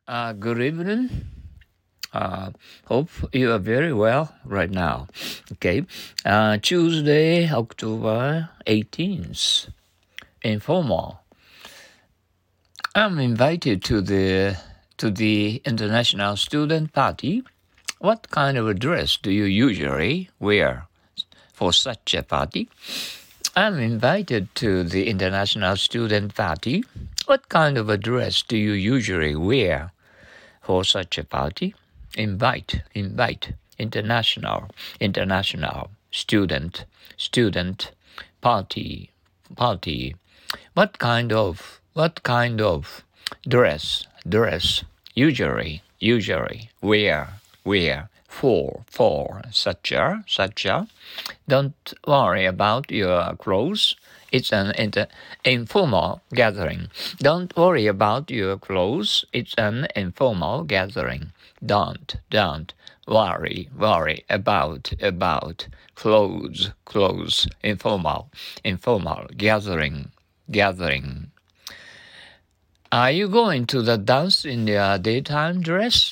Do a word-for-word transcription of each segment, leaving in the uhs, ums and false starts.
Uh, good evening. Uh, hope you are very well right now. Okay. Uh, Tuesday, October eighteenth. Informal. I'm invited to the to the International Student Party. What kind of a dress do you usually wear for such a party? I'm invited to the International Student Party. What kind of a dress do you usually wear for such a party? Invite, invite, international, international, student, student, party, party. What kind of, what kind of dress, dress, usually, usually, wear, wear, for, for, such a, such a. Don't worry about your clothes. It's an inter- informal gathering. Don't worry about your clothes. It's an informal gathering. Don't, don't worry, worry about, about clothes, clothes. Informal, informal gathering, gathering. Are you going to the dance in your daytime dress?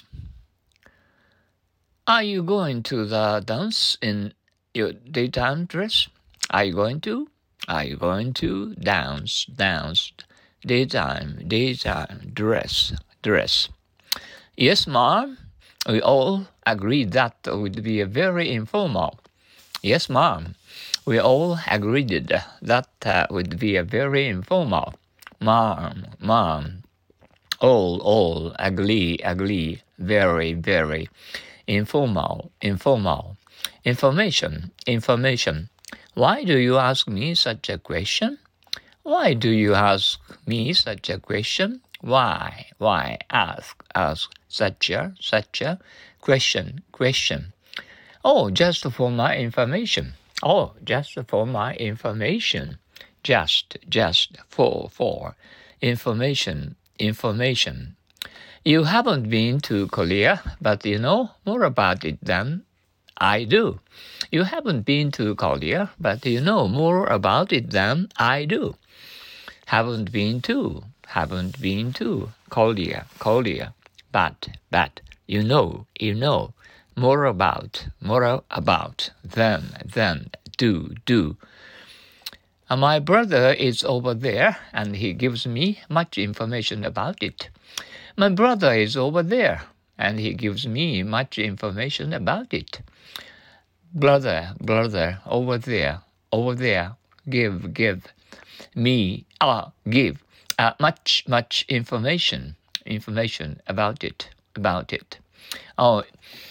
Are you going to the dance in your daytime dress? Are you going to? Are you going to dance, dance, daytime, daytime, dress, dress? Yes, ma'am. We all agreed that would be a very informal. Yes, ma'am. We all agreed that uh, would be a very informal. Ma'am, ma'am. All, all agree, agree. Very, very. Informal, informal. Information, information. Why do you ask me such a question? Why do you ask me such a question? Why, why ask, ask such a, such a question, question? Oh, just for my information. Oh, just for my information. Just, just for, for. Information, information. You haven't been to Korea, but you know more about it than I do. You haven't been to Korea, but you know more about it than I do. Haven't been to, haven't been to Korea, Korea, but, but, you know, you know, more about, more about, than, than, do, do. Uh, my brother is over there, and he gives me much information about it. My brother is over there, and he gives me much information about it. Brother, brother, over there, over there, give, give, me, uh, give, uh, much, much information, information about it, about it. Oh,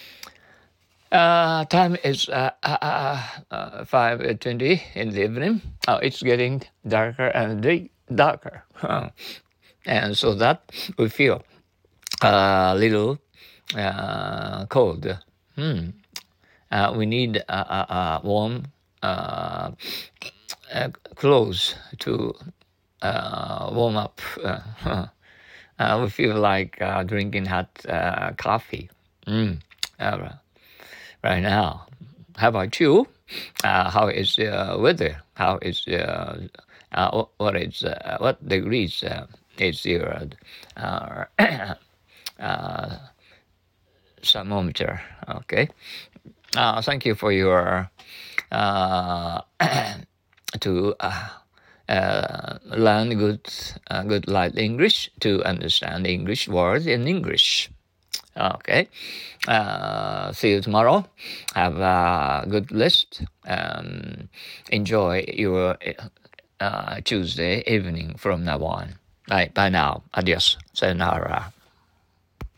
uh, time is uh, uh, uh, five twenty in the evening. Oh, it's getting darker and darker, and so that we feel a little uh, cold. Hmm. Uh, we need uh, uh, uh, warm uh, uh, clothes to uh, warm up. Uh, uh, we feel like uh, drinking hot uh, coffee mm. uh, right now. How about you? Uh, how is the uh, weather? How is uh, uh, what is uh, what degrees uh, is your uh, uh, thermometer? Okay. Uh, thank you for your uh, to uh, uh, learn good uh, good light English, to understand English words in English. Okay. Uh, see you tomorrow. Have a good list. Um, enjoy your uh, Tuesday evening from now on. Bye. Bye now. Adios. Sayonara.